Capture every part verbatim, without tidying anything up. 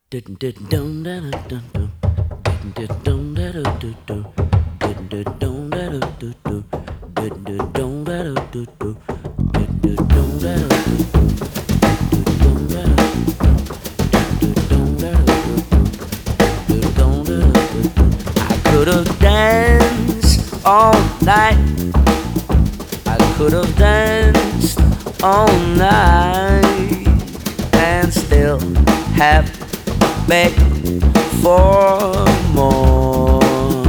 could have danced all night. I could have danced all night and still have begged for more.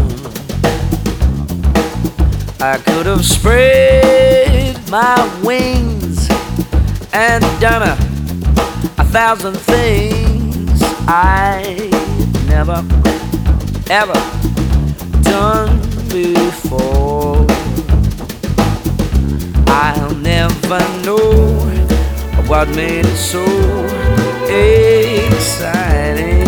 I could have spread my wings and done a, a thousand things I never, ever done before. I'll never know what made it so exciting,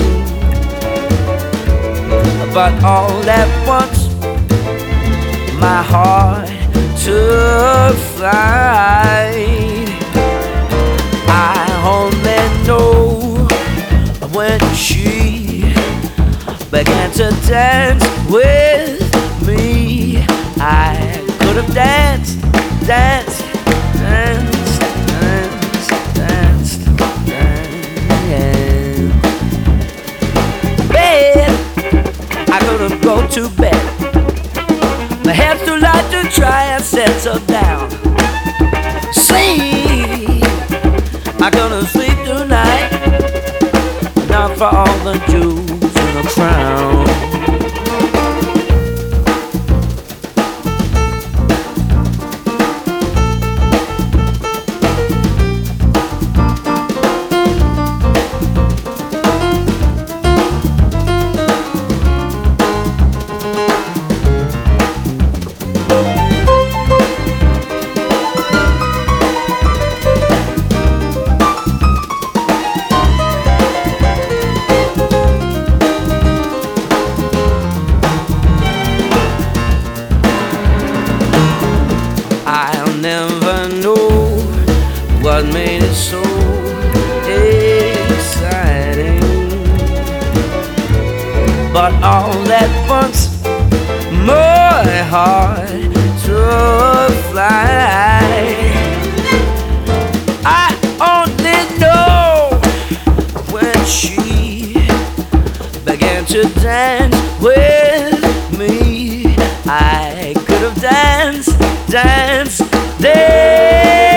but all at once my heart took flight. I only know when she began to dance with me. I could have danced, danced, danced, danced, danced, danced. Bed, I could have gone to bed. My head's too light to try and settle down. Sleep, I couldn't sleep tonight, not for all the jewels in the crown. I'll never know what made it so exciting, but all at once my heart took flight. I only know when she began to dance with me. I could have danced, danced, danced.